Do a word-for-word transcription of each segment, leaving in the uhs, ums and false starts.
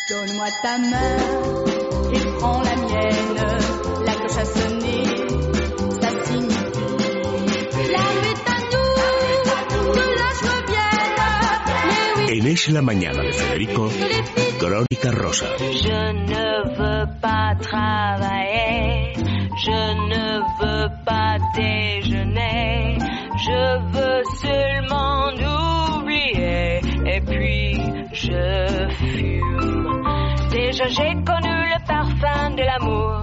Donne-moi ta main et prends la mienne. La cloche a sonné, ça signifie la rue est à nous, que la joie vienne. En Es la Mañana de Federico, Crónica Rosa. Je ne veux pas travailler, je ne veux pas déjeuner, je veux seulement oublier, et puis je fume. Déjà j'ai connu le parfum de l'amour,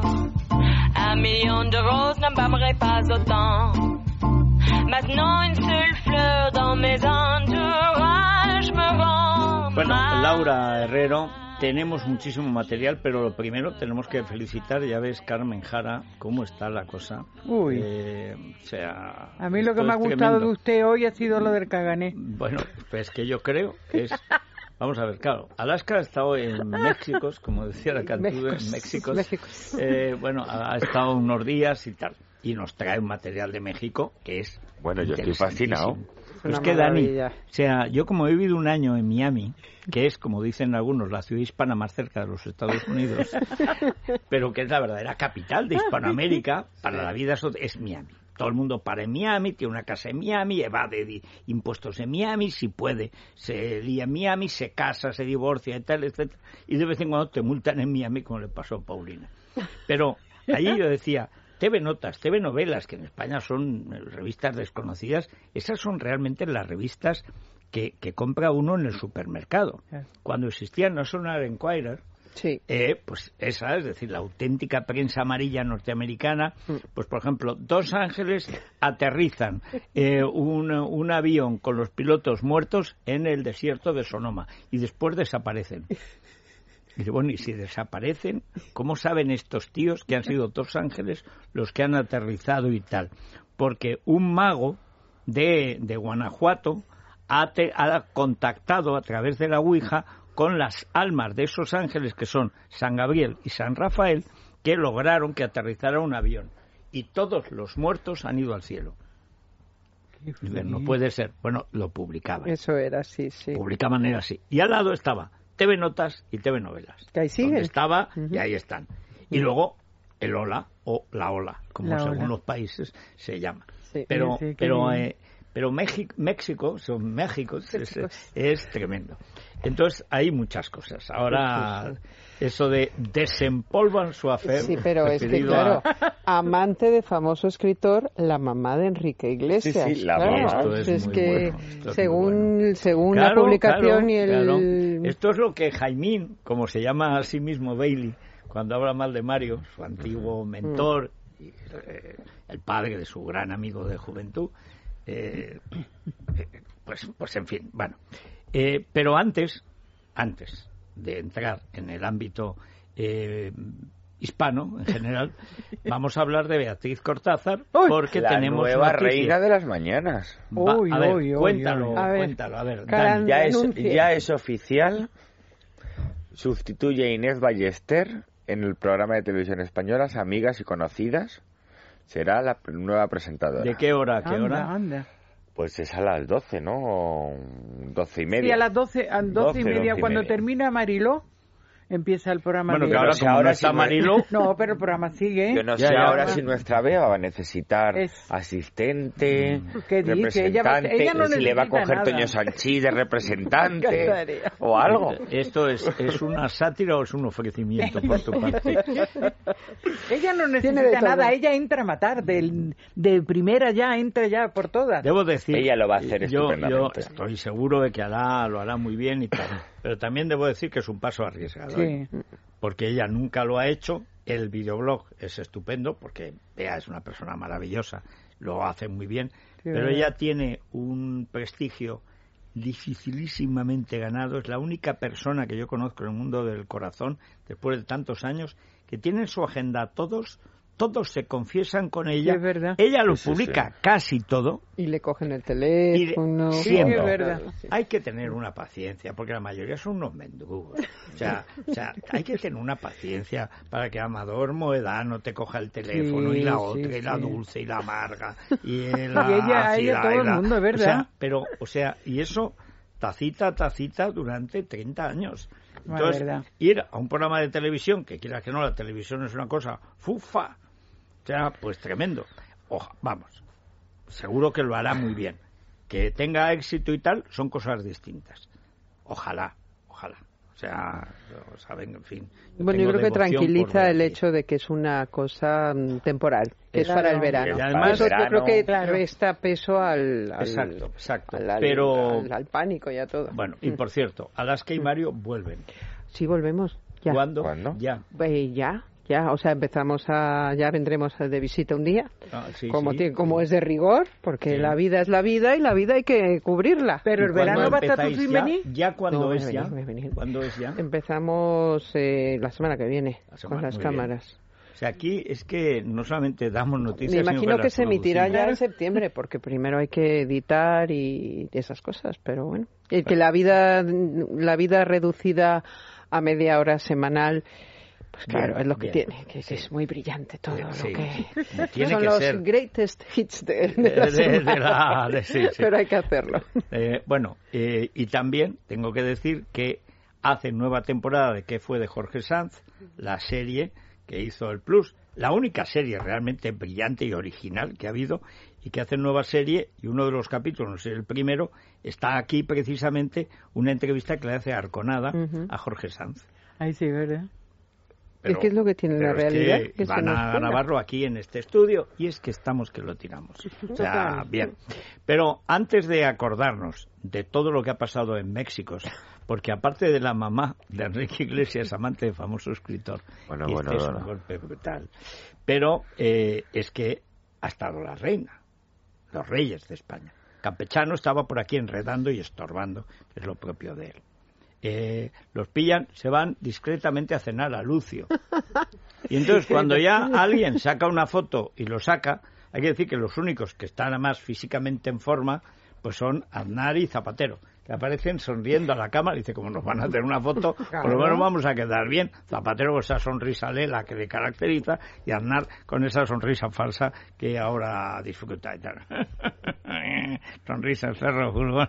un million de roses n'embaumerait pas autant. Maintenant une seule fleur dans mes entourages me rend Bueno, mal. Laura Herrero, tenemos muchísimo material, pero lo primero tenemos que felicitar, ya ves, Carmen Jara, cómo está la cosa. Uy. Eh, o sea, A mí lo que esto me ha es gustado tremendo. de usted hoy ha sido lo del Cagané. Bueno, pues que yo creo que es... Vamos a ver, claro, Alaska ha estado en México, como decía la canción, en México. México. Eh, bueno, ha ha estado unos días y tal, y nos trae un material de México que es... Bueno, yo estoy fascinado. Pues Una que Dani, maravilla. o sea, yo como he vivido un año en Miami, que es, como dicen algunos, la ciudad hispana más cerca de los Estados Unidos, pero que es la verdadera capital de Hispanoamérica para la vida, so- es Miami. Todo el mundo para en Miami, tiene una casa en Miami, evade di- impuestos en Miami, si puede, se lía en Miami, se casa, se divorcia y tal, etcétera. Y de vez en cuando te multan en Miami, como le pasó a Paulina. Pero allí yo decía... T V Notas, T V Novelas, que en España son revistas desconocidas, esas son realmente las revistas que, que compra uno en el supermercado. Cuando existía National Enquirer, Sí. eh, pues esa, es decir, la auténtica prensa amarilla norteamericana, pues por ejemplo, Dos Ángeles aterrizan eh, un, un avión con los pilotos muertos en el desierto de Sonoma y después desaparecen. Y dice, bueno, y si desaparecen, ¿cómo saben estos tíos que han sido Dos Ángeles los que han aterrizado y tal? Porque un mago de, de Guanajuato ha, te- ha contactado a través de la Ouija con las almas de esos ángeles que son San Gabriel y San Rafael, que lograron que aterrizara un avión. Y todos los muertos han ido al cielo. Y dice, no puede ser. Bueno, lo publicaban. Eso era, sí, sí. Publicaban era así. Y al lado estaba T V Notas y T V Novelas. Que ahí siguen. Donde estaba Ujú. y ahí están. Y luego el Ola o la Ola, como La según Ola. los países se llama. Sí, pero sí, qué pero bien. eh, pero México, México son México es, México. es tremendo. Entonces hay muchas cosas. Ahora eso de desempolvan su afer. Sí, pero es que, referido a- claro, amante de famoso escritor, la mamá de Enrique Iglesias. Sí, sí, la claro. mamá. Esto es Es muy que bueno, esto es según, muy bueno. según la Claro, publicación claro, y el... claro. Esto es lo que Jaimín, como se llama a sí mismo Bailey, cuando habla mal de Mario, su antiguo mentor, y, eh, el padre de su gran amigo de juventud, eh, eh, pues, pues en fin, bueno. Eh, pero antes, antes de entrar en el ámbito eh, hispano en general, vamos a hablar de Beatriz Cortázar, Uy, porque la tenemos nueva noticia. reina de las mañanas. Va, Uy, a ver, uy, uy, cuéntalo, uy. A ver, cuéntalo, a ver, cara- Dani. Ya es, Anuncie. ya es oficial. Sustituye a Inés Ballester en el programa de televisión española Amigas y Conocidas. Será la p- nueva presentadora. ¿De qué hora a qué Anda, hora? anda. Pues es a las doce, ¿no? O doce y media. Sí, a las doce, a doce y doce, media, doce y cuando media. termina Mariló, empieza el programa. Bueno, de- que ahora no sé como ahora no está si no- Mariló, No, pero el programa sigue. Yo no Ya, sé ya, ahora ya. si nuestra Bea va a necesitar Es- asistente, ¿Qué dice? Ella va a- representante, ella no si le va a necesita coger nada. Toño Sanchís de representante encantaría. o algo. ¿esto es, es una sátira o es un ofrecimiento por tu parte? Ella no Tiene necesita de todo. nada, ella entra a matar, del- de primera ya, entra ya por todas. Debo decir, Ella lo va a hacer yo, yo estupendamente. estoy seguro de que hará, lo hará muy bien y tal, pero también debo decir que es un paso arriesgado, ¿eh? Sí. Porque ella nunca lo ha hecho. El videoblog es estupendo porque Bea es una persona maravillosa, lo hace muy bien, pero verdad. ella tiene un prestigio dificilísimamente ganado. Es la única persona que yo conozco en el mundo del corazón, después de tantos años, que tiene en su agenda todos, todos se confiesan con ella. Sí, es verdad. Ella lo Sí, sí, publica sí. casi todo. Y le cogen el Y de- teléfono. siempre. Sí, es verdad. Hay que tener una paciencia, porque la mayoría son unos mendrugos. O sea, o sea, hay que tener una paciencia para que Amador Moedano te coja el teléfono Sí, y la sí, otra, y la sí. dulce y la amarga y la Y ella- ácida ella, todo y el la- mundo, es verdad. O sea, pero, o sea, y eso tacita a tacita durante treinta años. Entonces, verdad. ir a un programa de televisión, que quieras que no, la televisión es una cosa fufa, o sea, pues tremendo. Oja, vamos, seguro que lo hará muy bien. Que tenga éxito y tal, son cosas distintas. Ojalá, ojalá. O sea, lo saben, en fin. Bueno, yo creo que devoción tranquiliza por el decir. hecho de que es una cosa mm, temporal, que es Claro. para el verano. Y además- Eso yo creo que Claro. resta peso al, al, Exacto, exacto. al- al- Pero, al- al pánico y a todo. bueno, y por cierto, Alaska y Mario vuelven. Sí, volvemos. Ya. ¿Cuándo? ¿Cuándo? Ya. Eh, ya, ya, o sea, empezamos a, ya vendremos de visita un día, Ah, sí, como, sí. tiene- como es de rigor, porque Sí. la vida es la vida y la vida hay que cubrirla. Pero ¿Y el cuándo verano va a estar tú empezáis sin ya? venir. ¿Ya cuándo No, voy a es venir, ya? voy a venir. ¿Cuándo es ya? Empezamos eh, la semana que viene La semana, con las muy bien. cámaras. O sea, aquí es que no solamente damos noticias, Me sino imagino que las se emitirá ya producimos. en septiembre, porque primero hay que editar y esas cosas, pero bueno. El que la vida, la vida reducida a media hora semanal, pues claro, Bien, es lo que bien. tiene, que, que Sí. es muy brillante todo Sí, lo sí. que... Tiene son que los ser. greatest hits de, de De- la de- semana. de la- de- sí, sí. Pero hay que hacerlo. Eh, bueno, eh, y también tengo que decir que hace nueva temporada de ¿Qué fue de Jorge Sanz? La serie que hizo el Plus, la única serie realmente brillante y original que ha habido, y que hace nueva serie, y uno de los capítulos, no sé, el primero, está aquí precisamente una entrevista que le hace Arconada Ujú. a Jorge Sanz. Ay, sí, ¿verdad? Es que es lo que tiene la pero es realidad, que que se van nos a cuela. grabarlo aquí en este estudio y es que estamos que lo tiramos. O sea, Total. bien. Pero antes de acordarnos de todo lo que ha pasado en México, porque aparte de la mamá de Enrique Iglesias, amante de famoso escritor, Bueno, y bueno, este es bueno. un golpe brutal, pero eh, es que ha estado la reina, los reyes de España. Campechano estaba por aquí enredando y estorbando, que es lo propio de él. Eh, los pillan, se van discretamente a cenar a Lucio. Y entonces cuando ya alguien saca una foto y lo saca, hay que decir que los únicos que están además físicamente en forma, pues son Aznar y Zapatero, que aparecen sonriendo a la cámara y dice, como nos van a hacer una foto, por lo menos vamos a quedar bien. Zapatero con esa sonrisa lela que le caracteriza y Aznar con esa sonrisa falsa que ahora disfruta y tal. Sonrisa, el cerro, juro.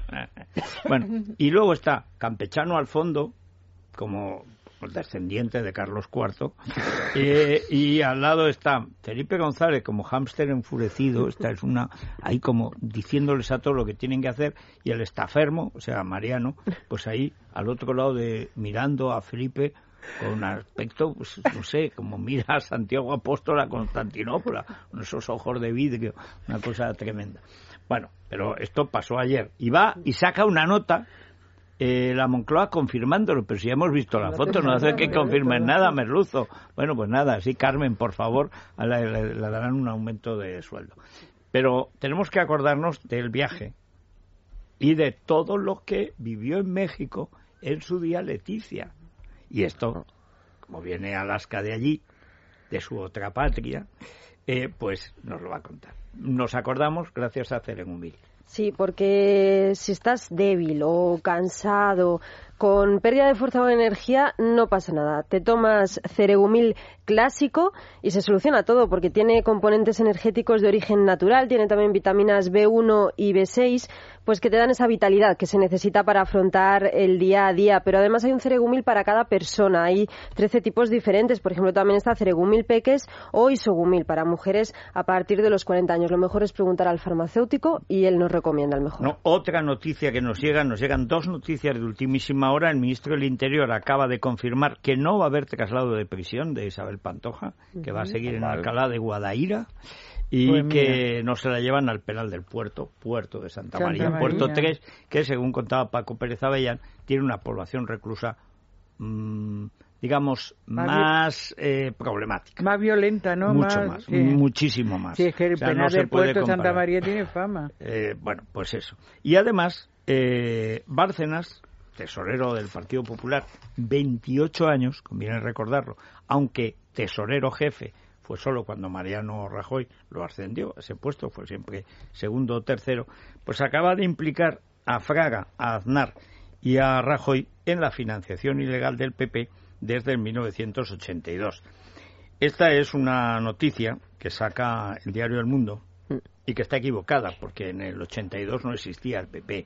Bueno, y luego está Campechano al fondo, como el descendiente de Carlos cuarto, eh, y al lado está Felipe González como hámster enfurecido, esta es una ahí como diciéndoles a todo lo que tienen que hacer, y el estafermo, o sea Mariano, pues ahí al otro lado de mirando a Felipe con un aspecto, pues, no sé, como mira a Santiago Apóstol a Constantinopla, con esos ojos de vidrio, una cosa tremenda. Bueno, pero esto pasó ayer, y va y saca una nota, eh, la Moncloa confirmándolo, pero si ya hemos visto la foto, no hace que confirmen nada, merluzo. Bueno, pues nada, sí, Carmen, por favor, a la- le, le darán un aumento de sueldo. Pero tenemos que acordarnos del viaje y de todo lo que vivió en México en su día Leticia. Y esto, como viene Alaska de allí, de su otra patria, eh, pues nos lo va a contar. Nos acordamos gracias a Ceregumil. Sí, porque si estás débil o cansado, con pérdida de fuerza o de energía, no pasa nada. Te tomas Ceregumil clásico y se soluciona todo, porque tiene componentes energéticos de origen natural, tiene también vitaminas B uno y B seis, pues que te dan esa vitalidad que se necesita para afrontar el día a día. Pero además hay un Ceregumil para cada persona, hay trece tipos diferentes. Por ejemplo, también está Ceregumil Peques o Isogumil para mujeres a partir de los cuarenta años. Lo mejor es preguntar al farmacéutico y él nos recomienda el mejor. No, otra noticia que nos llega, nos llegan dos noticias de ultimísima hora. El ministro del Interior acaba de confirmar que no va a haber traslado de prisión de Isabel Pantoja, que va a seguir en Vale. Alcalá de Guadaira, y Pues que no se la llevan al penal del puerto, puerto de Santa, Santa María, María. puerto tres, que según contaba Paco Pérez Avellán, tiene una población reclusa, mmm, digamos, Más más eh, problemática. Más violenta, ¿no? Mucho más, sí. muchísimo más. Sí, es que el O sea, penal no se del puede puerto de Santa comparar. María tiene fama. Eh, bueno, pues eso. Y además, eh, Bárcenas, tesorero del Partido Popular, veintiocho años, conviene recordarlo, aunque tesorero jefe fue solo cuando Mariano Rajoy lo ascendió, ese puesto fue siempre segundo o tercero, pues acaba de implicar a Fraga, a Aznar y a Rajoy en la financiación ilegal del P P desde el mil novecientos ochenta y dos. Esta es una noticia que saca el diario El Mundo y que está equivocada, porque en el ochenta y dos no existía el P P.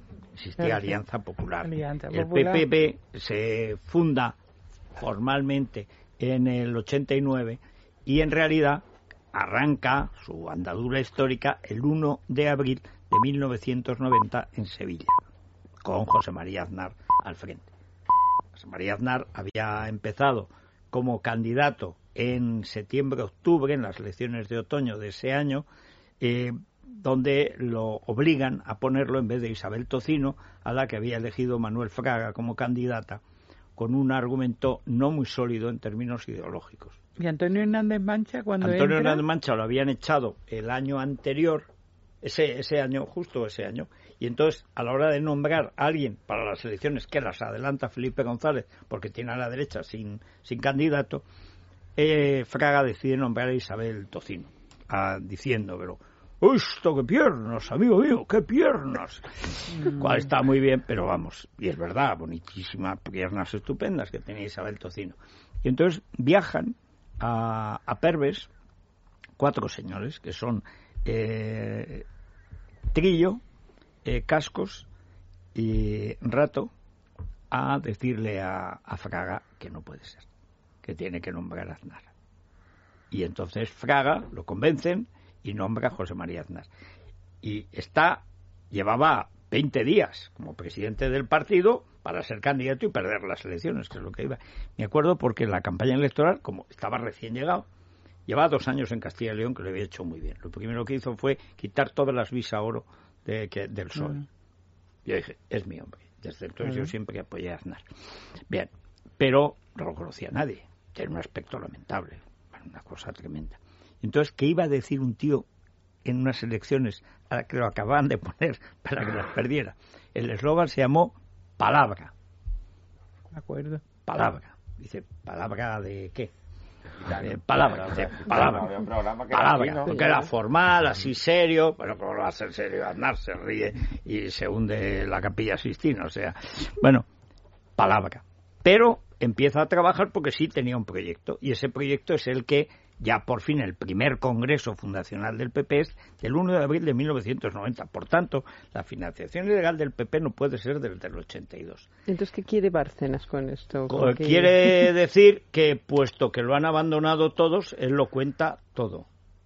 existía Alianza Popular. Alianza El Popular. P P P se funda formalmente en el ochenta y nueve y en realidad arranca su andadura histórica el uno de abril de mil novecientos noventa en Sevilla, con José María Aznar al frente. José María Aznar había empezado como candidato en septiembre-octubre, en las elecciones de otoño de ese año, eh, donde lo obligan a ponerlo en vez de Isabel Tocino, a la que había elegido Manuel Fraga como candidata, con un argumento no muy sólido en términos ideológicos. ¿Y Antonio Hernández Mancha cuando Antonio entra? Hernández Mancha lo habían echado el año anterior, ese, ese año, justo ese año, y entonces a la hora de nombrar a alguien para las elecciones, que las adelanta Felipe González, porque tiene a la derecha sin, sin candidato, eh, Fraga decide nombrar a Isabel Tocino, a, diciendo, pero ¡esto qué piernas, amigo mío, qué piernas! Mm. Cual está muy bien, pero vamos, y es verdad, bonitísimas piernas estupendas que tenía Isabel Tocino. Y entonces viajan a, a Perves cuatro señores, que son eh, Trillo, eh, Cascos y Rato, a decirle a, a Fraga que no puede ser, que tiene que nombrar a Aznar. Y entonces Fraga lo convencen y nombra a José María Aznar. Y está, llevaba veinte días como presidente del partido para ser candidato y perder las elecciones, que es lo que iba. Me acuerdo porque en la campaña electoral, como estaba recién llegado, llevaba dos años en Castilla y León, que lo había hecho muy bien. Lo primero que hizo fue quitar todas las visa oro de, que, del P S O E. Mm. Yo dije, es mi hombre. Desde entonces uh-huh. yo siempre apoyé a Aznar. Bien, pero no lo conocía nadie. Tiene un aspecto lamentable, una cosa tremenda. Entonces, ¿qué iba a decir un tío en unas elecciones a las que lo acababan de poner para que las perdiera? El eslogan se llamó Palabra. De acuerdo. Palabra. Dice, ¿palabra de qué? Eh, palabra, dice, palabra. Palabra, palabra, porque era formal, así serio, pero como lo va a ser serio, Aznar se ríe y se hunde la Capilla Sixtina, o sea, bueno, palabra. Pero empieza a trabajar porque sí tenía un proyecto, y ese proyecto es el que ya por fin el primer congreso fundacional del P P es del uno de abril de mil novecientos noventa. Por tanto, la financiación ilegal del P P no puede ser desde el ochenta y dos. Entonces, ¿qué quiere Bárcenas con esto? ¿Con quiere qué? Decir que, puesto que lo han abandonado todos, él lo cuenta todo.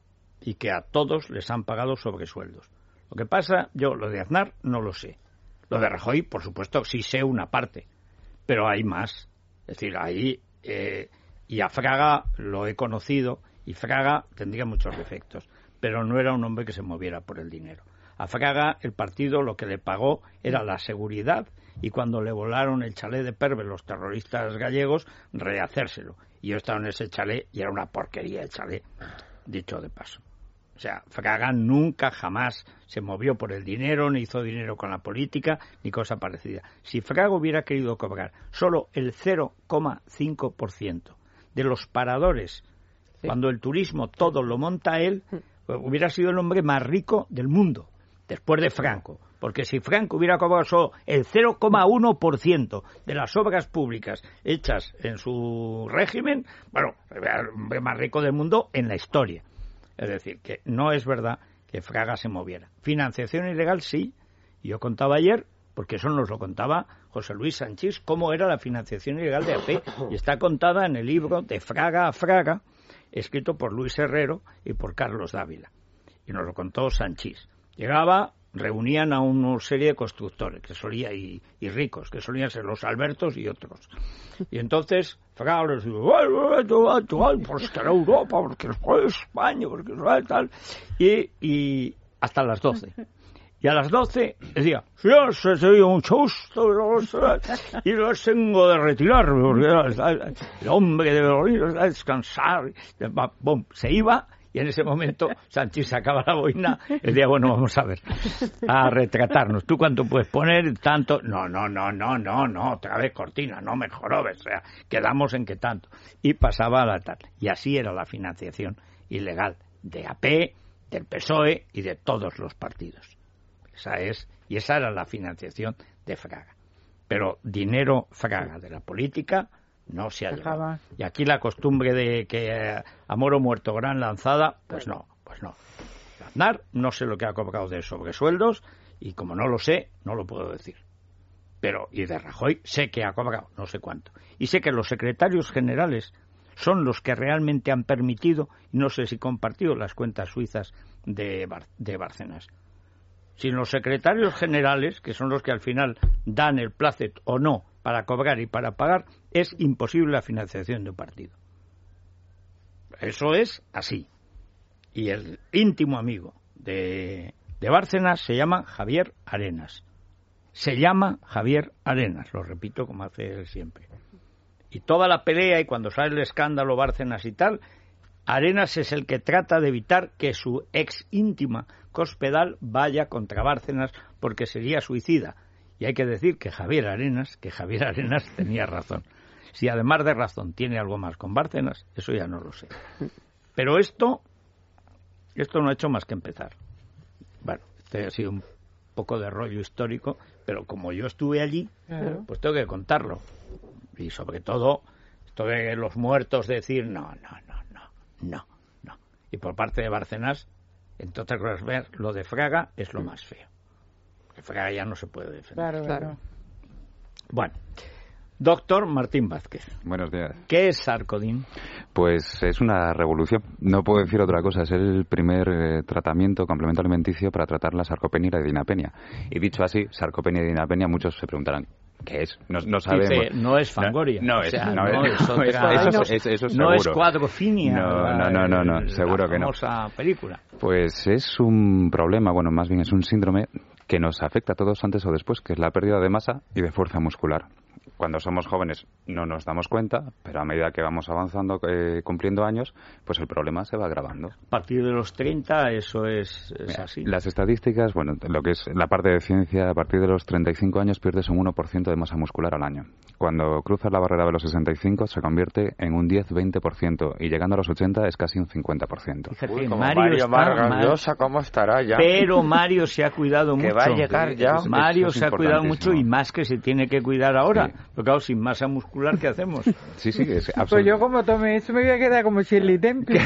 Y que a todos les han pagado sobresueldos. Lo que pasa, yo lo de Aznar no lo sé. Lo de Rajoy, por supuesto, sí sé una parte. Pero hay más. Es decir, ahí... Eh, y a Fraga lo he conocido, y Fraga tendría muchos defectos, pero no era un hombre que se moviera por el dinero. A Fraga el partido lo que le pagó era la seguridad, y cuando le volaron el chalet de Perves los terroristas gallegos, rehacérselo. Y yo estaba en ese chalet y era una porquería el chalet, dicho de paso. O sea, Fraga nunca jamás se movió por el dinero, ni hizo dinero con la política, ni cosa parecida. Si Fraga hubiera querido cobrar solo el cero coma cinco por ciento de los paradores, sí, cuando el turismo todo lo monta él, pues hubiera sido el hombre más rico del mundo, después de Franco. Porque si Franco hubiera cobrado solo el cero coma uno por ciento de las obras públicas hechas en su régimen, bueno, era el hombre más rico del mundo en la historia. Es decir, que no es verdad que Fraga se moviera. Financiación ilegal, sí. Yo contaba ayer, porque eso nos lo contaba José Luis Sanchís, cómo era la financiación ilegal de A P, y está contada en el libro De Fraga a Fraga, escrito por Luis Herrero y por Carlos Dávila. Y nos lo contó Sanchís. Llegaba, reunían a una serie de constructores que solía y, y ricos, que solían ser los Albertos y otros. Y entonces Fraga les dijo, pues que era Europa, porque fue España, porque es tal, y, y hasta las doce. Y a las doce decía, señor, se te dio mucho gusto, y los tengo de retirarme, porque el hombre debe venir a descansar. Bom, se iba, y en ese momento Sanchís sacaba la boina y decía, bueno, vamos a ver, a retratarnos. ¿Tú cuánto puedes poner? Tanto. No, no, no, no, no, no, otra vez cortina, no me jorobes, o sea, quedamos en que tanto. Y pasaba a la tarde. Y así era la financiación ilegal de A P, del P S O E y de todos los partidos. Esa es, y esa era la financiación de Fraga. Pero dinero Fraga de la política no se ha llevado. Y aquí la costumbre de que eh, a moro muerto gran lanzada, pues no, pues no. Aznar no sé lo que ha cobrado de sobresueldos, Y como no lo sé, no lo puedo decir. Pero, y de Rajoy sé que ha cobrado no sé cuánto. Y sé que los secretarios generales son los que realmente han permitido, y no sé si compartido, las cuentas suizas de, Bar- de Bárcenas. Sin los secretarios generales, que son los que al final dan el placet o no para cobrar y para pagar, es imposible la financiación de un partido. Eso es así. Y el íntimo amigo de, de Bárcenas se llama Javier Arenas. Se llama Javier Arenas, lo repito como hace él siempre. Y toda la pelea, y cuando sale el escándalo Bárcenas y tal, Arenas es el que trata de evitar que su ex íntima Cospedal vaya contra Bárcenas porque sería suicida. Y hay que decir que Javier Arenas, que Javier Arenas tenía razón. Si además de razón tiene algo más con Bárcenas, eso ya no lo sé. Pero esto, esto no ha hecho más que empezar. Bueno, este ha sido un poco de rollo histórico, pero como yo estuve allí, claro, pues tengo que contarlo. Y sobre todo, esto de los muertos decir, no, no, no, no, no, no. Y por parte de Bárcenas, entre otras cosas, ver lo de Fraga es lo más feo. Que Fraga ya no se puede defender. Claro, claro. Bueno, doctor Martín Vázquez. Buenos días. ¿Qué es Sarcodin? Pues es una revolución. No puedo decir otra cosa. Es el primer eh, tratamiento, complemento alimenticio para tratar la sarcopenia y la dinapenia. Y dicho así, sarcopenia y dinapenia, muchos se preguntarán, ¿qué es? No, no sabemos. Dice, no es Fangoria. No, no, o sea, es, no, no es, es otra, eso, eso, eso, eso no seguro. es cuadrofinia. No, no, no, no, no, no seguro que no. La famosa película. Pues es un problema, bueno, más bien es un síndrome que nos afecta a todos antes o después, que es la pérdida de masa y de fuerza muscular. Cuando somos jóvenes no nos damos cuenta, pero a medida que vamos avanzando, eh, cumpliendo años, pues el problema se va agravando. A partir de los treinta eso es, es Mira, así. Las estadísticas, bueno, lo que es la parte de ciencia, a partir de los treinta y cinco años pierdes un uno por ciento de masa muscular al año. Cuando cruzas la barrera de los sesenta y cinco se convierte en un diez a veinte por ciento y llegando a los ochenta es casi un cincuenta por ciento. Fíjate, Uy, como Mario, Mario está Vargas mal, Llosa, ¿cómo estará ya? pero Mario se ha cuidado Que mucho. va a llegar ya. Mario Eso es se ha cuidado mucho importantísimo. y más que se tiene que cuidar ahora. Sí. Porque claro, sin masa muscular, ¿qué hacemos? Sí, sí, es Pues absoluto. yo como tome eso me voy a quedar como Shirley Temple.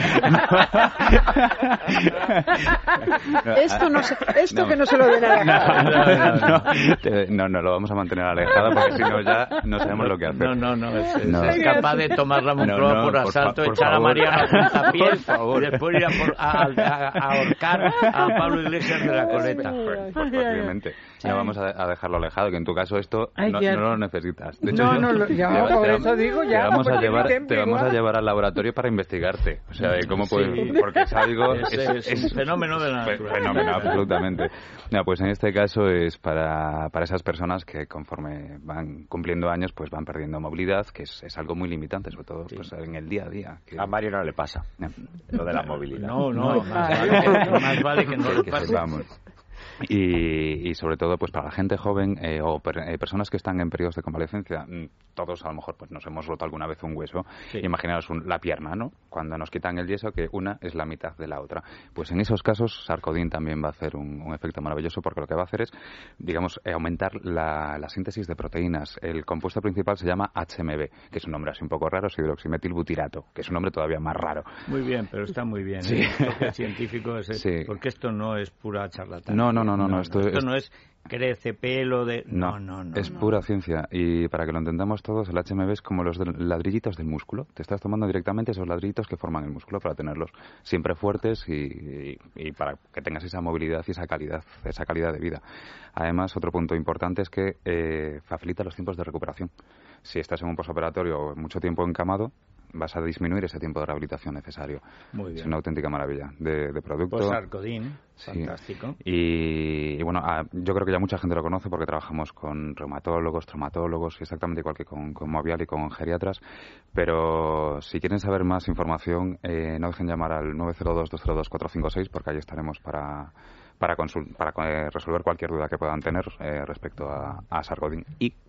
Esto no se, esto que no se lo den a la cara. No, no, no, Te- no, no, lo vamos a mantener alejado porque si no ya no sabemos lo que hacer. No, no, no. Es, es- No. es capaz de tomar la Moncloa No, no, por por asalto, fa- por echar a favor. Mariano a puntapiés Por favor. y después ir a, por- a, a- a ahorcar a Pablo Iglesias de la Coleta. Pues, pues posiblemente. No vamos a, a dejarlo alejado, que en tu caso esto Ay, no, ya. no lo necesitas. De hecho, No, yo- no, lo- ya, te- por te- eso digo, ya, Te vamos, pues a llevar, Shirley Temple te vamos a igual. llevar al laboratorio para investigarte. O sea, de cómo Sí. puedes... Porque es algo... Es- es un fenómeno de la fe- naturaleza. Fenómeno, absolutamente. No, pues en este caso es para, para esas personas que conforme van cumpliendo años, pues van perdiendo movilidad, que es, es algo muy limitante, sobre todo pues, en el día a día. Que, A Mario no le pasa No. lo de la movilidad. No, no, No, más, claro. vale, más vale que no lo que pase. sepamos. Y, y sobre todo pues para la gente joven eh, o per- eh, personas que están en periodos de convalecencia, mm, todos a lo mejor pues nos hemos roto alguna vez un hueso. Sí. Imaginaos un- la pierna, ¿no? Cuando nos quitan el yeso, que una es la mitad de la otra. Pues en esos casos Sarcodin también va a hacer un, un efecto maravilloso, porque lo que va a hacer es, digamos, eh, aumentar la, la síntesis de proteínas. El compuesto principal se llama H M B, que es un nombre así un poco raro, es hidroximetilbutirato, que es un nombre todavía más raro. Muy bien, pero está muy bien. Sí. ¿eh? Porque el científico es Sí. porque esto no es pura charlatán. No, no, no, no, no, esto es- no es crece pelo de no, no, no. es no. pura ciencia. Y para que lo entendamos todos, el H M B es como los del- ladrillitos del músculo. Te estás tomando directamente esos ladrillitos que forman el músculo para tenerlos siempre fuertes y, y- y para que tengas esa movilidad y esa calidad, esa calidad de vida. Además, otro punto importante es que eh, facilita los tiempos de recuperación. Si estás en un posoperatorio o mucho tiempo encamado, vas a disminuir ese tiempo de rehabilitación necesario. Muy Es bien. una auténtica maravilla de, de producto. Pues Sarcodin, Sí. fantástico. Y, y bueno, ah, yo creo que ya mucha gente lo conoce porque trabajamos con reumatólogos, traumatólogos, exactamente igual que con, con Movial y con geriatras. Pero si quieren saber más información, eh, no dejen llamar al nueve cero dos, dos cero dos, cuatro cinco seis porque ahí estaremos para para, consul- para eh, resolver cualquier duda que puedan tener eh, respecto a, a Sarcodin y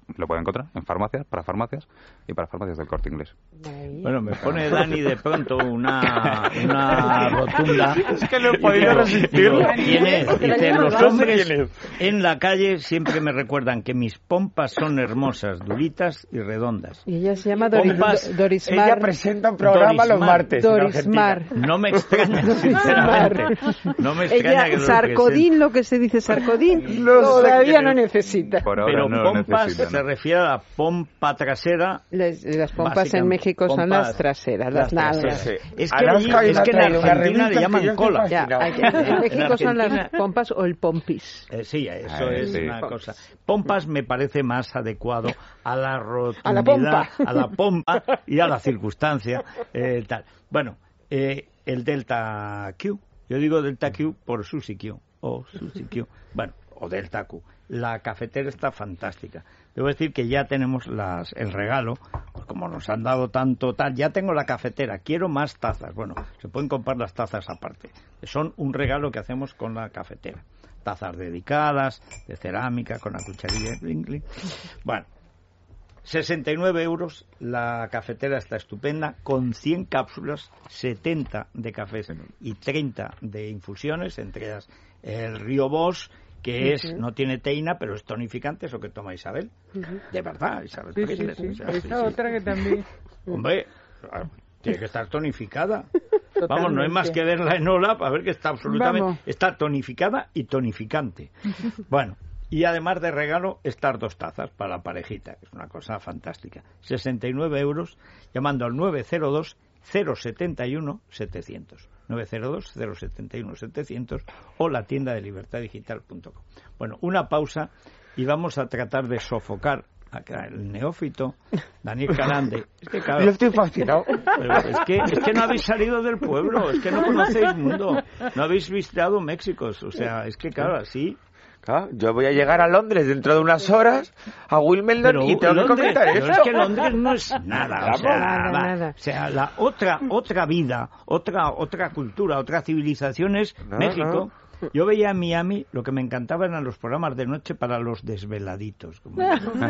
lo puede encontrar en farmacias, para farmacias y para farmacias del Corte Inglés. Bueno, me pone Dani de pronto una, una rotunda. Es que no he podido resistir. ¿Quién es? Dice, los hombres en la calle siempre me recuerdan que mis pompas son hermosas, duritas y redondas. Y ella se llama Doris, Pompas, Dorismar. Ella presenta un programa Dorismar. los martes. en Dorismar. Argentina. No me extraña, sinceramente. No me extraña que Ella, lo Sarcodín, lo que se dice Sarcodín, No sé todavía qué no es. necesita. Por ahora Pero no lo pompas necesitan. se refiere a la pompa trasera. Las, las pompas Básicamente, en México son pompas, las traseras, las, las nalgas. traseras. Sí. Es que, Alaska allí- hoy es me que ha en traído una Argentina le revista llaman que yo estoy cola. Ya, fascinado. aquí en En México son las Argentina- pompas o el pompis. Eh, sí, eso Ah, es sí. una cosa. Pompas me parece más adecuado a la rotundidad, A la pompa. a la pompa y a la circunstancia. eh, tal. Bueno, eh, el Delta Q. Yo digo Delta Q por Susi Q o Susi Q. Bueno, o Delta Q. La cafetera está fantástica. Debo decir que ya tenemos las, el regalo, pues como nos han dado tanto tal, ya tengo la cafetera, quiero más tazas. Bueno, se pueden comprar las tazas aparte. Son un regalo que hacemos con la cafetera. Tazas dedicadas, de cerámica, con la cucharilla. Bling, bling. Bueno, sesenta y nueve euros, la cafetera está estupenda, con cien cápsulas, setenta de cafés y treinta de infusiones, entre ellas el Río Bosch, que es, no tiene teína, pero es tonificante, eso que toma Isabel. De verdad, Isabel. Sí, sí, Presley, sí. o sea, Esa sí, sí. otra que también. Hombre, claro, tiene que estar tonificada. Vamos, no hay Totalmente. más que verla en Ola para ver que está absolutamente... Vamos. Está tonificada y tonificante. Bueno, y además de regalo, estas dos tazas para la parejita, que es una cosa fantástica. sesenta y nueve euros, llamando al nueve cero dos, cero siete uno, setecientos. nueve cero dos, cero siete uno, setecientos o la tienda de libertad digital punto com. Bueno, una pausa y vamos a tratar de sofocar acá el neófito Daniel Calande. Es que, claro, Yo estoy fascinado. pero es que, es que no habéis salido del pueblo, es que no conocéis mundo, no habéis visitado México, o sea, es que claro, así... Claro, yo voy a llegar a Londres dentro de unas horas a Wimbledon Pero y tengo que Londres, comentar pero esto. es que Londres no es nada, o sea, Nada, va, nada. o sea, la otra otra vida, otra otra cultura, otra civilización es No, México. Yo veía en Miami, lo que me encantaba eran los programas de noche para los desveladitos. como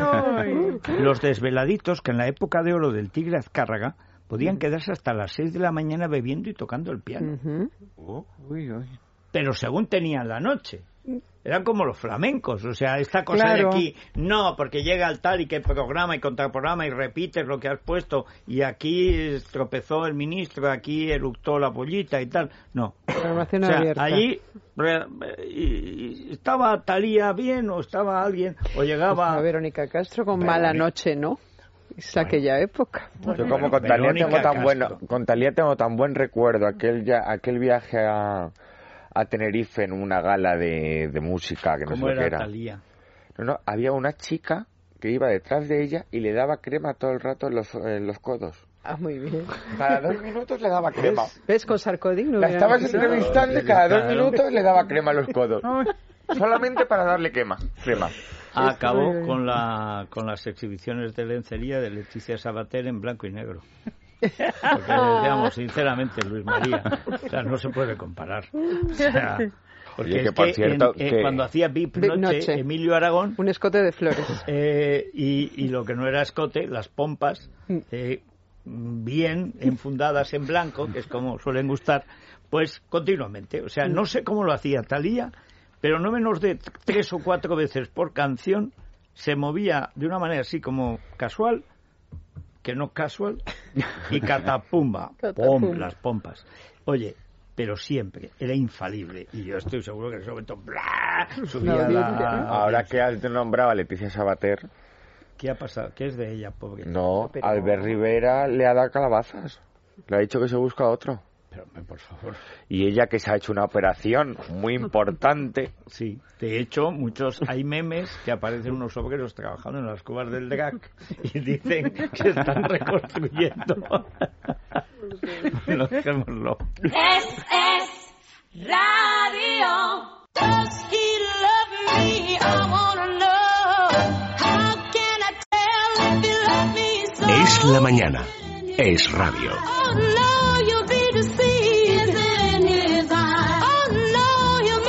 Ay. Los desveladitos que en la época de oro del Tigre Azcárraga podían quedarse hasta las seis de la mañana bebiendo y tocando el piano. Ujú. Uy, uy. Pero según tenían la noche. Eran como los flamencos, o sea, esta cosa Claro. de aquí, no, porque llega el tal y que programa y contraprograma y repites lo que has puesto y aquí tropezó el ministro, aquí eructó la pollita y tal, no. Programación O sea, abierta. allí re- y- y estaba Talía bien o estaba alguien o llegaba... A Verónica Castro con Verónica. Mala Noche, ¿no? Es aquella época. Yo como con Talía Verónica tengo tan Castro. bueno, con Talía tengo tan buen recuerdo aquel ya, aquel viaje a, a Tenerife en una gala de, de música que no sé ¿Cómo lo que era era. Talía? No, no, había una chica que iba detrás de ella y le daba crema todo el rato en los, en los codos. Ah, muy bien. Cada dos minutos le daba crema. ¿Ves? Con Sarkozy no La hubiera estabas empezado. entrevistando y cada dos Claro. minutos le daba crema a los codos. Solamente para darle crema. crema. Acabó con la con las exhibiciones de lencería de Leticia Sabater en blanco y negro. Porque decíamos sinceramente, Luis María, o sea, no se puede comparar. O sea, porque Oye, que es por que cierto, en- en- que- cuando hacía V I P V I P Noche, Noche. Emilio Aragón, Un escote de flores. eh, y, y lo que no era escote, las pompas, eh, bien enfundadas en blanco, que es como suelen gustar, pues continuamente. O sea, no sé cómo lo hacía Talía, pero no menos de tres o cuatro veces por canción se movía de una manera así como casual, que no casual, y catapumba, Catapumba. pom, las pompas. Oye, pero siempre, era infalible, y yo estoy seguro que en ese momento ¡bla! Subía La la... audiencia. Ahora que has nombrado a Leticia Sabater, ¿Qué ha pasado? ¿Qué es de ella, pobre? no, Pero- Albert Rivera le ha dado calabazas. Le ha dicho que se busca otro. Pero, hombre, por favor. Y ella que se ha hecho una operación muy importante. Sí, de hecho, muchos hay memes que aparecen unos obreros trabajando en las cuevas del D R A C y dicen que están reconstruyendo. Bueno, dejémoslo. S S Radio. Does he love me? I wanna know. How can I tell if he loves me so? Es la mañana. Es radio. Oh no, you'll be deceived in his eyes. Oh no, you'll make believe.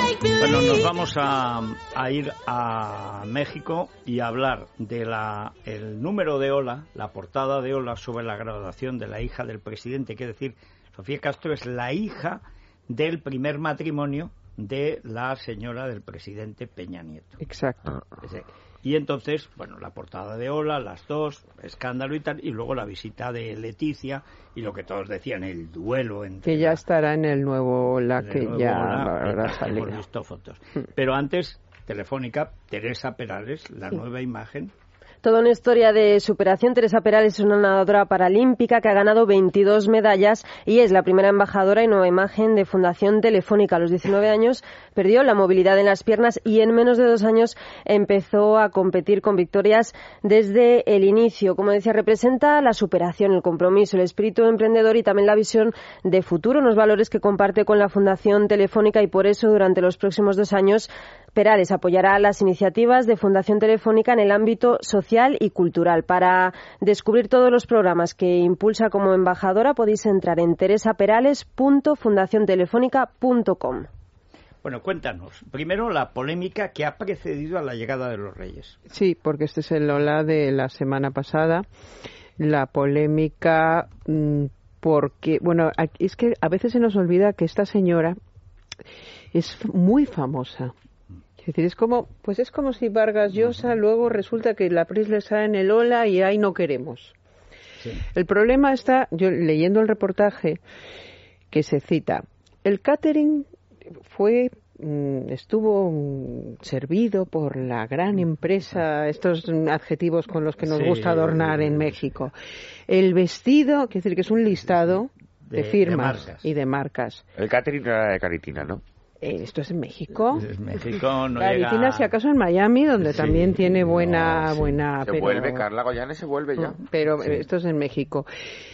Bueno, nos vamos a, a ir a México y a hablar de la el número de Hola, la portada de Hola sobre la graduación de la hija del presidente, que es decir, Sofía Castro es la hija del primer matrimonio de la señora del presidente Peña Nieto. Exacto. Y entonces, bueno, la portada de Hola, las dos, escándalo y tal, y luego la visita de Leticia y lo que todos decían, el duelo entre... Que ya la, estará en el nuevo Hola, que nuevo ya Hola, habrá salido. hemos visto fotos. Pero antes, Telefónica, Teresa Perales, la Sí. nueva imagen... Toda una historia de superación. Teresa Perales es una nadadora paralímpica que ha ganado veintidós medallas y es la primera embajadora y nueva imagen de Fundación Telefónica. A los diecinueve años perdió la movilidad en las piernas y en menos de dos años empezó a competir con victorias desde el inicio. Como decía, representa la superación, el compromiso, el espíritu emprendedor y también la visión de futuro, unos valores que comparte con la Fundación Telefónica, y por eso durante los próximos dos años Perales apoyará las iniciativas de Fundación Telefónica en el ámbito social y cultural. Para descubrir todos los programas que impulsa como embajadora podéis entrar en teresa perales punto fundación telefónica punto com. Bueno, cuéntanos, primero la polémica que ha precedido a la llegada de los Reyes. Sí, porque este es el Hola de la semana pasada. La polémica, mmm, porque, bueno, es que a veces se nos olvida que esta señora es muy famosa. Es decir, es como, pues es como si Vargas Llosa luego resulta que la Pris le sale en el Hola y ahí no queremos. Sí. El problema está, yo leyendo el reportaje que se cita, el catering fue, estuvo servido por la gran empresa, estos adjetivos con los que nos sí, gusta adornar en México. El vestido, quiere decir que es un listado de, de firmas de y de marcas. El catering era de Caritina, ¿no? Esto es en México. Es México, no Caritina, llega... si acaso en Miami, donde sí, también tiene buena... no, sí. buena se pero... vuelve, Carla Goyane se vuelve ya. Pero sí. esto es en México.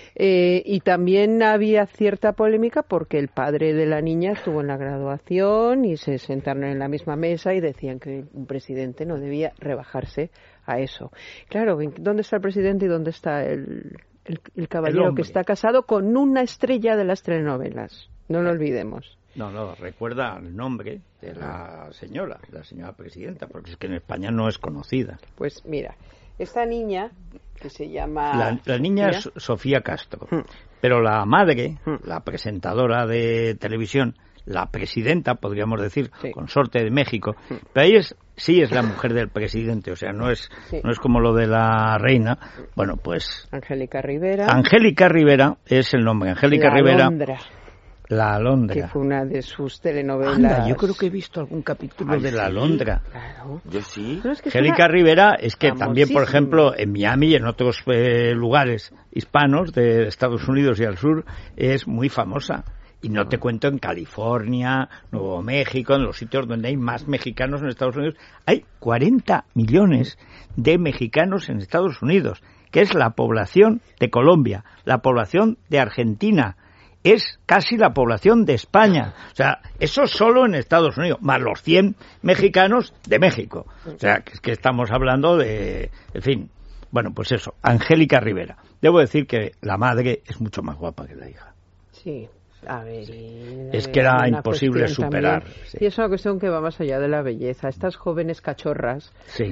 Eh, y también había cierta polémica porque el padre de la niña estuvo en la graduación y se sentaron en la misma mesa y decían que un presidente no debía rebajarse a eso. Claro, ¿dónde está el presidente y dónde está el, el, el caballero el que está casado con una estrella de las telenovelas? No lo olvidemos. No, no, recuerda el nombre de la señora, la señora presidenta, porque es que en España no es conocida. Pues mira, esta niña que se llama... La, la niña mira. es Sofía Castro, hmm. pero la madre, hmm. la presentadora de televisión, la presidenta, podríamos decir, sí. consorte de México, hmm. pero ella es, sí es la mujer del presidente, o sea, no es, sí. no es como lo de la reina. Bueno, pues... Angélica Rivera. Angélica Rivera es el nombre, Angélica la Rivera... Alondra. La Alondra. Que fue una de sus telenovelas. Anda, yo creo que he visto algún capítulo Ay, de La Alondra. Claro. Yo sí. Es que Angélica es Rivera es que también, por ejemplo, en Miami y en otros eh, lugares hispanos de Estados Unidos y al sur, es muy famosa. Y no te cuento en California, Nuevo México, en los sitios donde hay más mexicanos en Estados Unidos. Hay cuarenta millones de mexicanos en Estados Unidos, que es la población de Colombia, la población de Argentina. Es casi la población de España. O sea, eso solo en Estados Unidos, más los cien mexicanos de México. O sea, que es que estamos hablando de... En fin, bueno, pues eso, Angélica Rivera. Debo decir que la madre es mucho más guapa que la hija. Sí, a ver... Sí. Es que era imposible superar. Sí. Y es una cuestión que va más allá de la belleza. Estas jóvenes cachorras... Sí.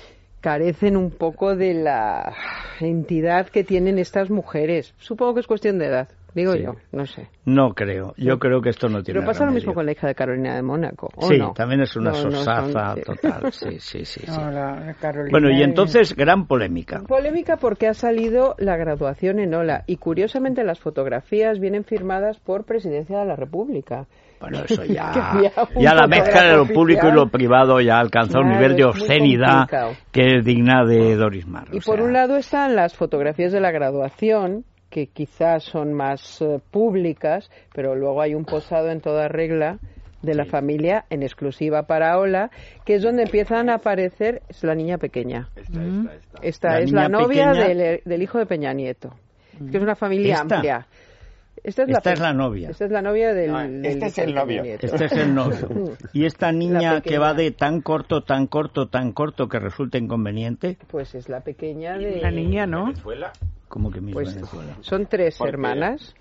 carecen un poco de la entidad que tienen estas mujeres. Supongo que es cuestión de edad. Digo sí. yo, no sé. No creo, yo creo que esto no tiene Pero pasa remedio. Lo mismo con la hija de Carolina de Mónaco, ¿o sí, no? también es una no, sosaza no son... total, sí, sí, sí. sí. No, la bueno, y entonces, gran polémica. Polémica porque ha salido la graduación en Hola, y curiosamente las fotografías vienen firmadas por Presidencia de la República. Bueno, eso ya, ya la mezcla de lo público y lo privado ya alcanza claro, un nivel de obscenidad que es digna de Doris Mar. Y o por sea... un lado están las fotografías de la graduación, que quizás son más uh, públicas, pero luego hay un posado en toda regla de la sí. familia en exclusiva para Hola, que es donde empiezan a aparecer, es la niña pequeña. Esta, mm. esta, esta. esta la es la novia pequeña... del, del hijo de Peña Nieto, mm. que es una familia ¿Esta? amplia. Esta es, esta la, es la novia. Esta es la novia del... Ah, del este es el novio. Este es el novio. Y esta niña que va de tan corto, tan corto, tan corto que resulta inconveniente. Pues es la pequeña de... La niña, ¿no? Venezuela. ¿Cómo que Miss pues Venezuela? Son tres ¿Por hermanas.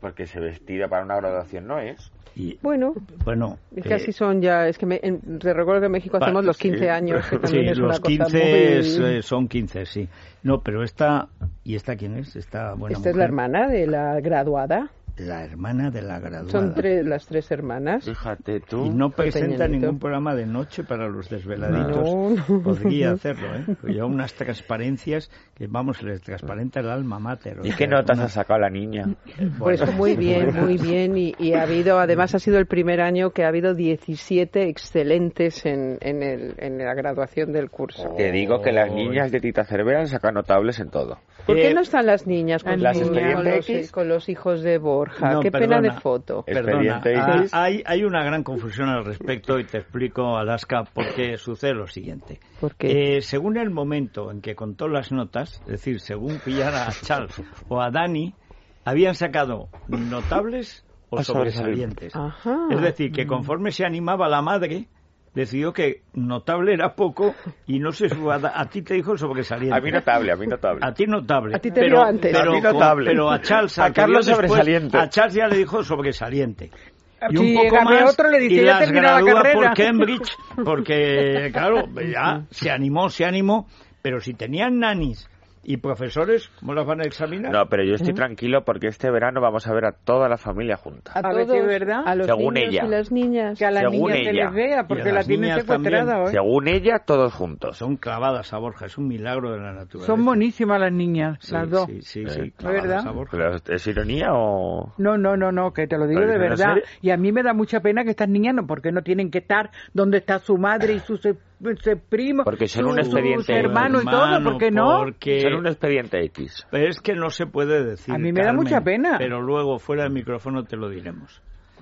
Porque ese vestido para una graduación no es. Y, Bueno, bueno, es que eh, así son ya, es que me, en, te recuerdo que en México va, hacemos los sí, quince años, que también sí, es los una cosa quince muy... es, eh, son quince, sí. No, pero esta, ¿y esta quién es? Esta buena Esta es la mujer. hermana de la graduada, La hermana de la graduada. son tres, las tres hermanas. Fíjate tú. Y no presenta Pequeñito. ningún programa de noche para los desveladitos. No, no. Podría hacerlo, ¿eh? Pues lleva unas transparencias que, vamos, les transparenta el alma mater. o ¿Y sea, qué notas una- ha sacado la niña? Pues Bueno, muy bien, bueno. muy bien. Y, y ha habido, además ha sido el primer año que ha habido diecisiete excelentes en, en, el, en la graduación del curso. Te digo que las niñas de Tita Cervera han sacado notables en todo. ¿Por qué Eh, no están las niñas con, las sus- con Expediente los, X? con los hijos de Borja? No, Qué pena perdona. de foto. Perdona, Expediente ah, X. hay, hay una gran confusión al respecto y te explico, Alaska, porque sucede lo siguiente. ¿Por qué? Eh, según el momento en que contó las notas, es decir, según pillara a Charles o a Dani, habían sacado notables o O sobresalientes. Ajá. Es decir, que conforme se animaba la madre, decidió que notable era poco y no se suba. A ti te dijo sobresaliente. A mí notable, a mí notable. A ti notable. A ti te pero, dio antes. Pero, A ti notable. pero a Charles, A al que Carlos vio después, sobresaliente. a Charles ya le dijo sobresaliente. Y Si un poco agarré más otro, le dice, y "Ya las termina la gradúa carrera". por Cambridge, porque claro, ya se animó, se animó, pero si tenían nanis y profesores, ¿cómo las van a examinar? No, pero yo estoy tranquilo porque este verano vamos a ver a toda la familia junta. A, A ver si todos, es verdad. a los Según niños ella. y las niñas. Que a la Según niña se ella. les vea, Y porque a la las tienen niñas secuestrada también. hoy. Según ella, todos juntos. Son clavadas a Borja, es un milagro de la naturaleza. Son monísimas las niñas, Sí, las dos. Sí, sí, Eh, sí, clavadas ¿verdad? a Borja. ¿Pero ¿Es ironía o...? No, no, no, no, que te lo digo ¿Lo de dices en verdad. serio? Y a mí me da mucha pena que estas niñas no, porque no tienen que estar donde está su madre y sus eh, sus primos, Porque son sus, un expediente. sus hermanos y todo, Hermano, ¿por qué no? Porque Son un expediente X. Pero es que no se puede decir. A mí me da Carmen, mucha pena. Pero luego, fuera del micrófono, te lo diremos.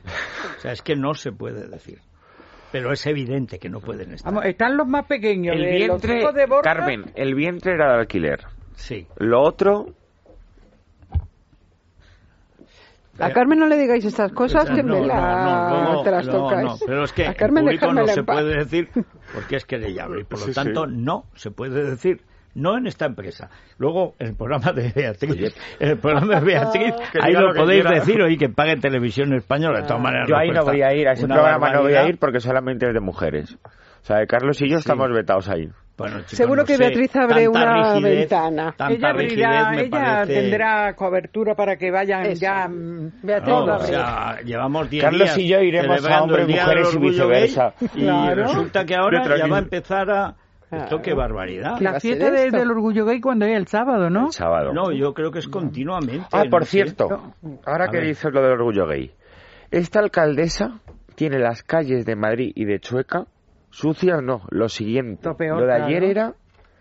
O sea, es que no se puede decir. Pero es evidente que no pueden estar. Vamos, están los más pequeños, El de los vientre, hijos de Borja. Carmen, el vientre era de alquiler. Sí. Lo otro, A Carmen no le digáis estas cosas que no, me la no, no, luego- te las no, tocáis. no, pero es que a en Carmen público no dejármela se en paz. puede decir porque es querellable y por lo Sí, tanto sí. no se puede decir. No en esta empresa. Luego, en el programa de Beatriz, Oye. en el programa de Beatriz, Que ahí diga lo, lo que podéis quiera. decir, oye, que pague Televisión Española. De todas maneras, yo ahí no cuesta voy a ir, a ese una programa no voy a barbaridad. ir porque solamente es de mujeres. O sea, Carlos y yo estamos vetados ahí. Bueno, chicos, Seguro no que sé, Beatriz abre tanta una rigidez, ventana. Tanta Ella rigidez abrirá, me ella parece... tendrá cobertura para que vayan Eso. ya. mm, Beatriz No, va a o abrir. sea, llevamos diez Carlos días y yo iremos a celebrando hombres, el Día mujeres del y Orgullo viceversa. Gay, y Claro. resulta que ahora Detrás ya de- va a empezar a... Claro. Esto qué barbaridad. ¿Qué va La a ser fiesta de- esto? del orgullo gay cuando es el sábado, ¿no? El sábado. No, yo creo que es continuamente. Ah, por no sé. cierto, ahora A que ver. dices lo del orgullo gay. Esta alcaldesa tiene las calles de Madrid y de Chueca sucias, no, lo siguiente. Lo peor, lo de ayer claro. era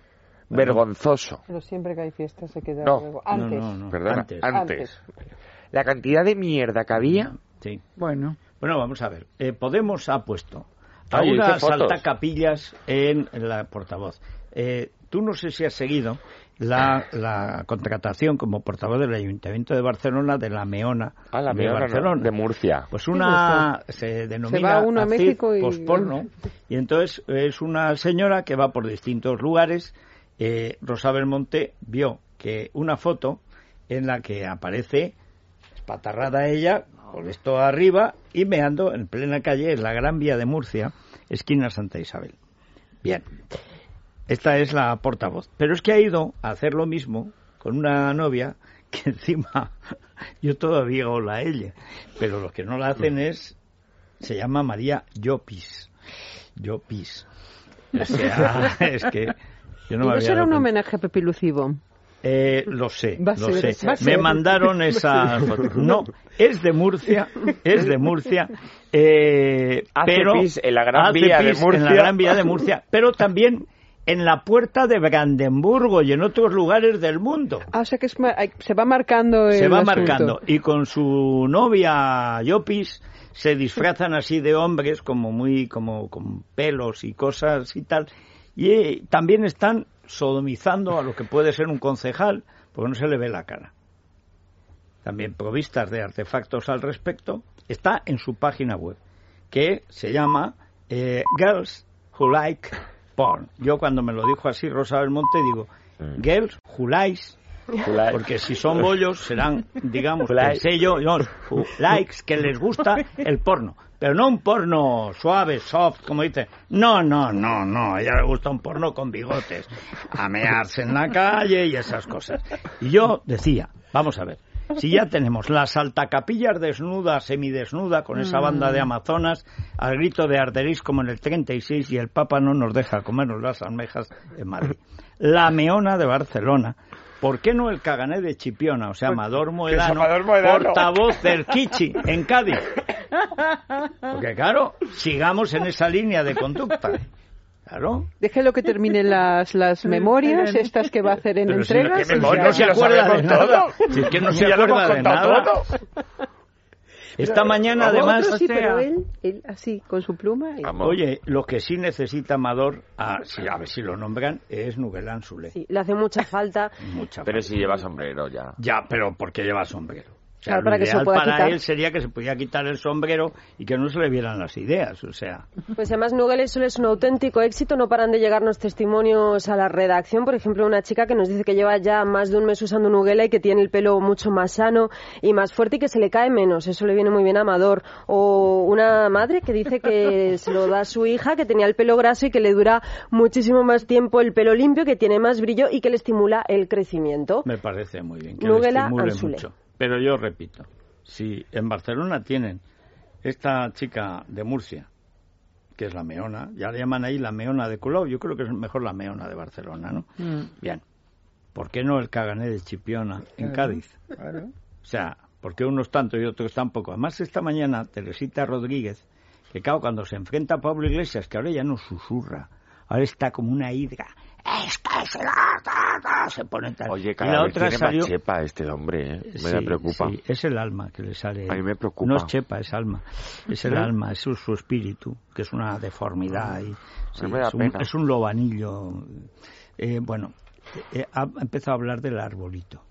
vergonzoso. Pero siempre que hay fiestas se queda No. luego. No, Antes. no, no, Perdona, antes. antes. La cantidad de mierda que había. Sí. Bueno, Bueno, vamos a ver. Eh, Podemos ha puesto a Ah, yo hice unas fotos. saltacapillas en la portavoz. Eh, tú no sé si has seguido la, la contratación como portavoz del Ayuntamiento de Barcelona de la Meona Ah, la de Meona, no, Barcelona. de Murcia. Pues una se denomina Se va uno a actriz México y- posporno, y entonces es una señora que va por distintos lugares. Eh, Rosa Belmonte vio que una foto en la que aparece espatarrada ella con esto arriba y meando en plena calle en la Gran Vía de Murcia, esquina Santa Isabel. Bien, esta es la portavoz, pero es que ha ido a hacer lo mismo con una novia que encima yo todavía hola a ella, pero los que no la hacen es, se llama María Llopis. Llopis. O sea, es que yo no ¿Y me no había será dado un cuenta. homenaje a Pepe Lucibo? Eh, lo sé, Va a lo ser sé. esa. Va a Me ser. mandaron esa foto. No, es de Murcia, es de Murcia, eh, Hace pero pis en la Gran hace Vía de pis en la Murcia. Gran Vía de Murcia, pero también en la puerta de Brandenburgo y en otros lugares del mundo. Ah, o sea que es ma- hay- se va marcando el Se va asunto. marcando y con su novia Llopis se disfrazan así de hombres como muy como con pelos y cosas y tal, y eh, también están sodomizando a lo que puede ser un concejal porque no se le ve la cara. También provistas de artefactos al respecto, está en su página web que se llama eh, Girls Who Like Porn. Yo cuando me lo dijo así Rosa Belmonte digo, Girls Who Likes Porque si son bollos serán, digamos, el sello, no, likes, que les gusta el porno. Pero no un porno suave, soft, como dice. No, no, no, no. A ella le gusta un porno con bigotes. Amearse en la calle y esas cosas. Y yo decía, vamos a ver, si ya tenemos la Saltacapillas desnuda, semidesnuda, con esa banda de amazonas, al grito de Arderís como en el treinta y seis, y el Papa no nos deja comernos las almejas en Madrid. La Meona de Barcelona. ¿Por qué no el Cagané de Chipiona? O sea, Amador Moedano, portavoz del Kichi en Cádiz. Porque claro, sigamos en esa línea de conducta. Claro. Déjelo que terminen las, las memorias, estas que va a hacer en Pero entregas. Si no, no se acuerda de nada. Si es que no se acuerda de nada. Esta mañana, además... Sí, pero él, él así, con su pluma... Y... Oye, lo que sí necesita Amador, a, si, a ver si lo nombran, es Nuguelán Sule. Sí, le hace mucha falta. Mucha pero falta. si lleva sombrero ya. Ya, pero ¿por qué lleva sombrero? O sea, claro, para lo que ideal se pueda para quitar. él sería que se pudiera quitar el sombrero y que no se le vieran las ideas, o sea... Pues además Nuguel Sule es un auténtico éxito, no paran de llegarnos testimonios a la redacción, por ejemplo una chica que nos dice que lleva ya más de un mes usando Nuguela y que tiene el pelo mucho más sano y más fuerte y que se le cae menos, eso le viene muy bien a Amador, o una madre que dice que se lo da a su hija, que tenía el pelo graso y que le dura muchísimo más tiempo el pelo limpio, que tiene más brillo y que le estimula el crecimiento. Me parece muy bien que Nuguela le estimule Ansule. mucho, pero yo repito, si en Barcelona tienen esta chica de Murcia, que es la Meona, ya le llaman ahí la Meona de Colau, yo creo que es mejor la Meona de Barcelona, ¿no? Mm. Bien, ¿por qué no el Cagané de Chipiona en claro, Cádiz? Claro. O sea, ¿por qué unos tanto y otros tampoco? Además, esta mañana, Teresita Rodríguez, que claro, cuando se enfrenta a Pablo Iglesias, que ahora ya no susurra, ahora está como una hidra, es que se la... se pone tal. Oye, cada y la vez otra tiene salió... más chepa este hombre, ¿eh? Me sí, da preocupa. Sí, es el alma que le sale. A mí me preocupa. No es chepa, es alma. Es el ¿Eh? alma, es su, su espíritu, que es una deformidad. Y, sí, me da es, un, pena. es un lobanillo. Eh, bueno, eh, ha empezado a hablar del arbolito.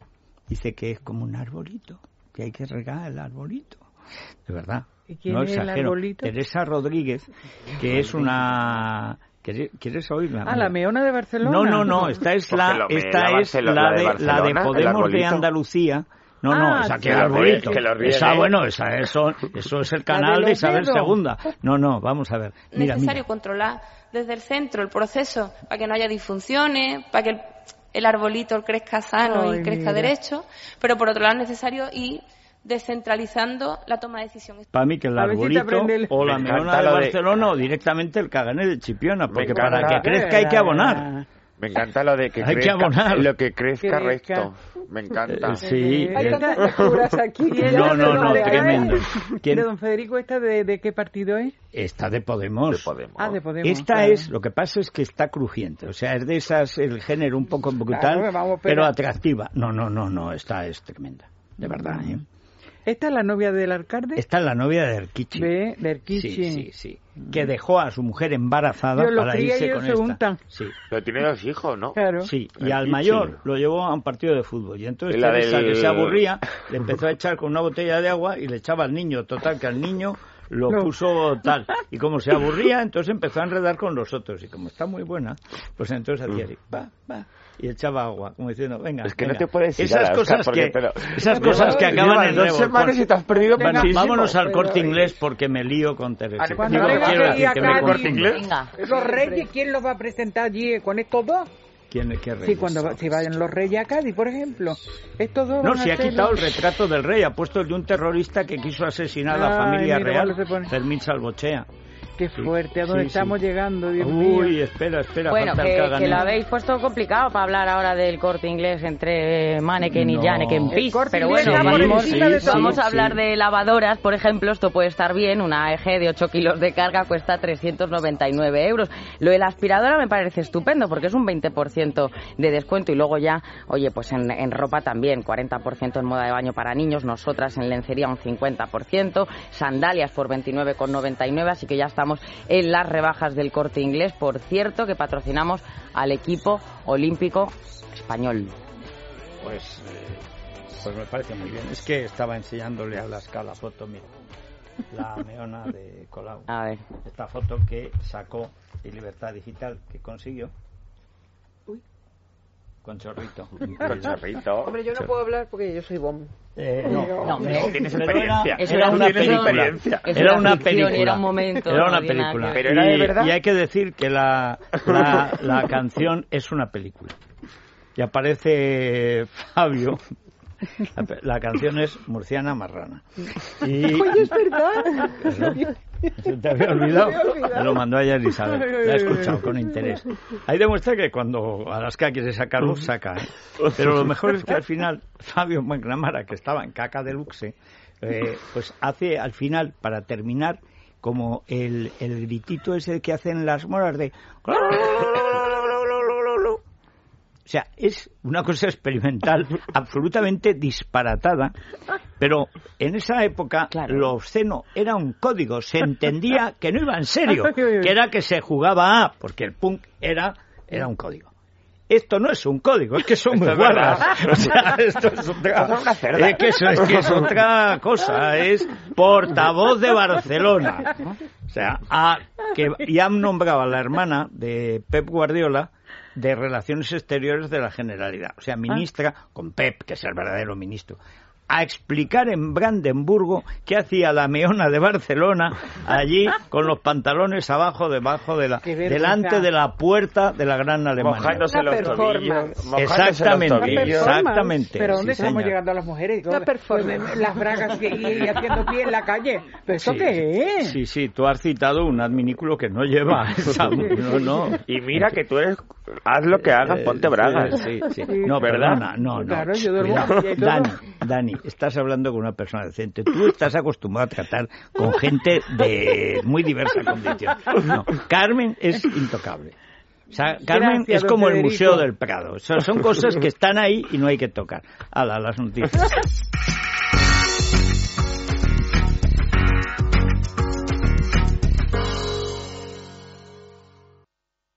Dice que es como un arbolito, que hay que regar el arbolito. De verdad. ¿Y quién no es exagero. el arbolito? Teresa Rodríguez, que es una... ¿Quieres oírla? Ah, la Meona de Barcelona. No, no, no, esta es la, esta la es la de, de la de Podemos de Andalucía. No, no, ah, esa que el arbolito. Que lo ríe, esa, ¿eh? bueno, esa, eso, eso es el canal de, de Isabel segunda. No, no, vamos a ver. Es mira, necesario mira. controlar desde el centro el proceso para que no haya disfunciones, para que el, el arbolito crezca sano Ay, y crezca mira. derecho, pero por otro lado es necesario ir descentralizando la toma de decisión. Para mí que el arbolito el... o la Meona de Barcelona de... o directamente el Cagané de Chipiona, porque para que crezca hay que abonar. Me encanta lo de que hay crezca, que abonar. lo que crezca, crezca. recto. Me encanta. Eh, sí. Hay tantas locuras aquí. No, no, no, tremendo. ¿Quién? ¿De don Federico esta de, de qué partido es? Esta de Podemos. De Podemos. Ah, de Podemos. Esta claro. es, lo que pasa es que está crujiente, o sea, es de esas, el género un poco brutal, claro, vamos, pero atractiva. No, no, no, no, esta es tremenda, de verdad, ¿eh? ¿Esta es la novia del alcalde? Esta es la novia de Erquichi. De, de Erquichi. Sí, sí, sí. Que dejó a su mujer embarazada Yo para irse con esta. Untan. Sí. Pero tiene dos hijos, ¿no? Claro. Sí, y Erquichi. al mayor lo llevó a un partido de fútbol. Y entonces la Teresa, del... que se aburría, le empezó a echar con una botella de agua y le echaba al niño. Total, que al niño lo no. puso tal. Y como se aburría, entonces empezó a enredar con los otros. Y como está muy buena, pues entonces hacía así, va, va. Y echaba agua, como diciendo, venga, es que venga. no te puedes ir esas a la, cosas Oscar, que lo... esas cosas que acaban en dos semanas y te has perdido bueno, muchísimo. Vámonos al Corte Inglés porque me lío con Teresa. Cuando Digo, venga quiero aquí decir a que me Cádiz, Corte Inglés. venga. Los reyes, ¿quién los va a presentar allí con estos dos? ¿Quién, qué reyes? Sí, cuando va, si vayan los reyes a Cádiz, por ejemplo. Estos dos no, si ha quitado el retrato del rey, ha puesto el de un terrorista que quiso asesinar a la Ay, familia mira, real, Fermín Salvochea. Qué fuerte, ¿a dónde sí, estamos sí. llegando, Dios Uy, mío? Uy, espera, espera. Bueno, que, que lo habéis puesto complicado para hablar ahora del Corte Inglés entre Manneken y no. Janeken Pis, pero bueno, sí, vamos, sí, vamos sí, a hablar sí. de lavadoras, por ejemplo, esto puede estar bien, una A E G de ocho kilos de carga cuesta trescientos noventa y nueve euros. Lo de la aspiradora me parece estupendo porque es un veinte por ciento de descuento y luego ya, oye, pues en, en ropa también, cuarenta por ciento en moda de baño para niños, nosotras en lencería un cincuenta por ciento, sandalias por veintinueve con noventa y nueve, así que ya estamos en las rebajas del Corte Inglés, por cierto, que patrocinamos al equipo olímpico español. Pues, eh, pues me parece muy bien. Es que estaba enseñándole a la escala foto, mira, la Meona de Colau. A ver. Esta foto que sacó de Libertad Digital, que consiguió. Uy. Con chorrito. Con chorrito. Hombre, yo no puedo hablar porque yo soy bomb. Eh, no, No, hombre, No, tienes pero experiencia. era, Eso era era una Tienes película. experiencia. Eso Era era una ficción y película. era un momento, Era no una había nada película. que ver. Pero era de Y- verdad. Y hay que decir que la, la, la canción es una película. Y aparece Fabio. La, la canción es Murciana Marrana. Y, Oye, es verdad. Claro. ¿Se te había olvidado? Se me había olvidado. Me lo mandó ayer Isabel. La he escuchado con interés. Ahí demuestra que cuando Alaska quiere sacarlo, saca. ¿eh? Pero lo mejor es que al final, Fabio McNamara, que estaba en Caca Deluxe, eh, pues hace al final, para terminar, como el, el gritito ese que hacen las moras de... O sea, es una cosa experimental absolutamente disparatada, pero en esa época Claro. lo obsceno era un código, se entendía que no iba en serio, que era que se jugaba a, porque el punk era, era un código. Esto no es un código, es que son muy Esto es guarras. verdad. O sea, esto es otra, Esto es una cerda. es que eso es que es otra cosa, es portavoz de Barcelona. O sea, a, que ya han nombrado a la hermana de Pep Guardiola de Relaciones Exteriores de la Generalidad, o sea, ministra, con Pep, que es el verdadero ministro, a explicar en Brandenburgo qué hacía la meona de Barcelona allí con los pantalones abajo, debajo de la, Qué vergüenza. delante de la puerta de la Gran Alemania. Mojándose Una los performance. tobillos. mojándose los Exactamente, tobillos. exactamente. Pero ¿dónde sí, estamos señor. llegando a las mujeres? Una performance. Las bragas que y haciendo pie en la calle. ¿Pero esto Sí, qué es? Sí, sí, tú has citado un adminículo que no lleva esa- no, no. Y mira que tú eres... Haz lo que hagas, Eh, ponte bragas. Sí, sí, sí. Sí. No, ¿Verdad? perdona, no, no. Claro, yo duermo Cuidado. y todo. Dani, Dani, estás hablando con una persona decente. Tú estás acostumbrado a tratar con gente de muy diversa condición. No, Carmen es intocable. O sea, Carmen Gracias, es como don el Federico. Museo del Prado. O sea, son cosas que están ahí y no hay que tocar. Hala, las noticias.